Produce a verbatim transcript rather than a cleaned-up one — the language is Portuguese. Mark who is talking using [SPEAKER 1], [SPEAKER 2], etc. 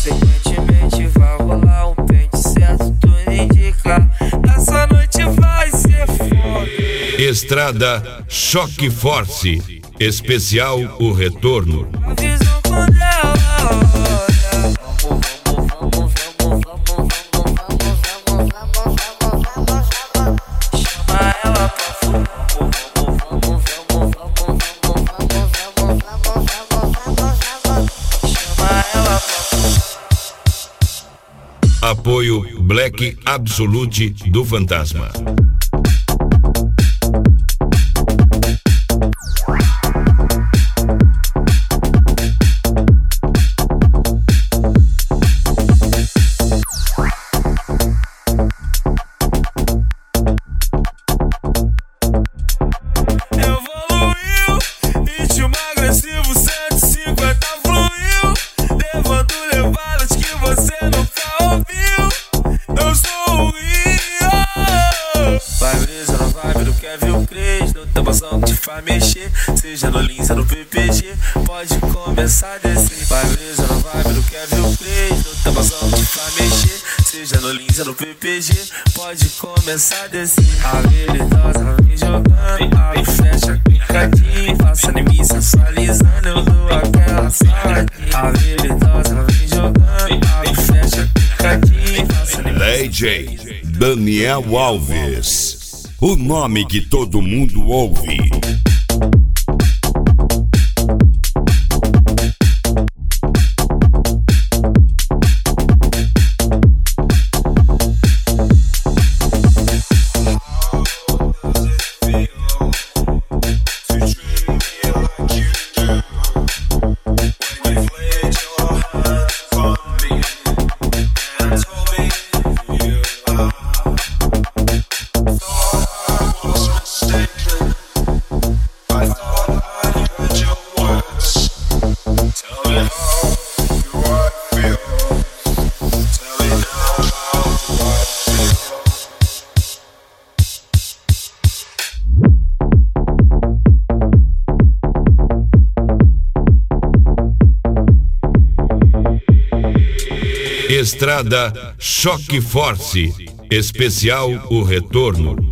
[SPEAKER 1] Consequentemente vai rolar um pente certo, tu indica. Essa noite vai ser foda.
[SPEAKER 2] Estrada Choque Force, especial O Retorno.
[SPEAKER 1] A visão quando ela olha. Chama ela pra
[SPEAKER 2] Apoio Black Absolute do Fantasma.
[SPEAKER 1] evoluiu, ritmo agressivo cento e cinquenta fluiu, levando levadas que você nunca ouviu. Eu sou o Rio. Vai brisa na vibe do Kevin Cres, no tambozão que te faz mexer, seja no Lins ou no P P G, pode começar a descer. Vai brisa na vibe do Kevin Cres, no tambozão que te faz mexer, seja no Lins ou no P P G, pode começar a descer. A habilidosa vem jogando, abre, fecha, clicadinho, passa em mim sensualizando, eu dou aquela saladinha. A habilidosa vem jogando, abre, fecha, clicadinho, passa em mim.
[SPEAKER 2] D J Daniel Alves, o nome que todo mundo ouve. Estrada Choque Force, especial O Retorno.